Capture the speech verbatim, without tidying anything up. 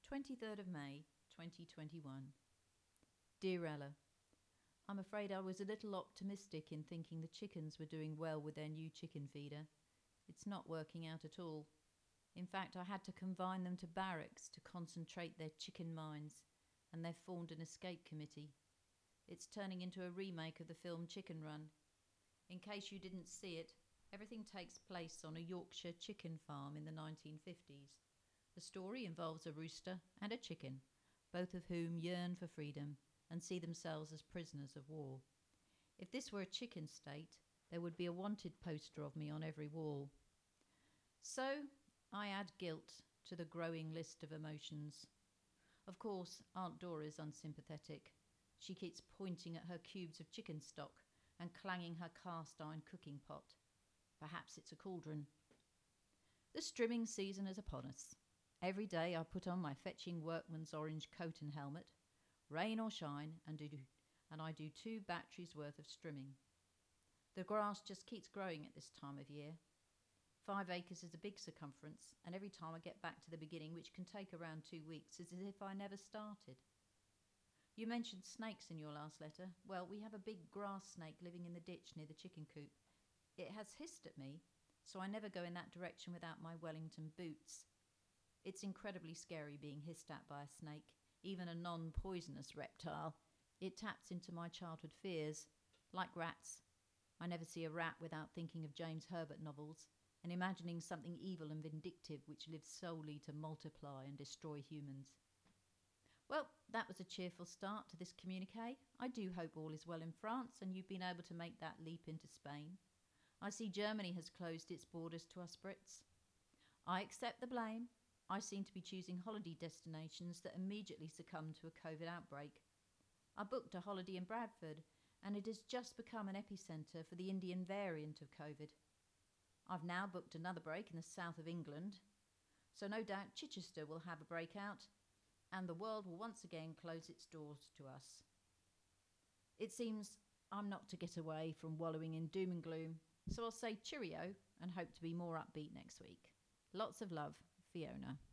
twenty-third of May, twenty twenty-one. Dear Ella, I'm afraid I was a little optimistic in thinking the chickens were doing well with their new chicken feeder. It's not working out at all. In fact, I had to confine them to barracks to concentrate their chicken minds, and they've formed an escape committee. It's turning into a remake of the film Chicken Run. In case you didn't see it, everything takes place on a Yorkshire chicken farm in the nineteen fifties. The story involves a rooster and a chicken, both of whom yearn for freedom and see themselves as prisoners of war. If this were a chicken state, there would be a wanted poster of me on every wall. So I add guilt to the growing list of emotions. Of course, Aunt Dora is unsympathetic. She keeps pointing at her cubes of chicken stock and clanging her cast iron cooking pot. Perhaps it's a cauldron. The strimming season is upon us. Every day I put on my fetching workman's orange coat and helmet, rain or shine, and do and I do two batteries worth of strimming. The grass just keeps growing at this time of year. Five acres is a big circumference, and every time I get back to the beginning, which can take around two weeks, it's as if I never started. You mentioned snakes in your last letter. Well, we have a big grass snake living in the ditch near the chicken coop. It has hissed at me, so I never go in that direction without my Wellington boots. It's incredibly scary being hissed at by a snake, even a non-poisonous reptile. It taps into my childhood fears. Like rats, I never see a rat without thinking of James Herbert novels and imagining something evil and vindictive which lives solely to multiply and destroy humans. Well, that was a cheerful start to this communiqué. I do hope all is well in France and you've been able to make that leap into Spain. I see Germany has closed its borders to us Brits. I accept the blame. I seem to be choosing holiday destinations that immediately succumb to a COVID outbreak. I booked a holiday in Bradford, and it has just become an epicentre for the Indian variant of COVID. I've now booked another break in the south of England, so no doubt Chichester will have a breakout, and the world will once again close its doors to us. It seems I'm not to get away from wallowing in doom and gloom, so I'll say cheerio and hope to be more upbeat next week. Lots of love, Fiona.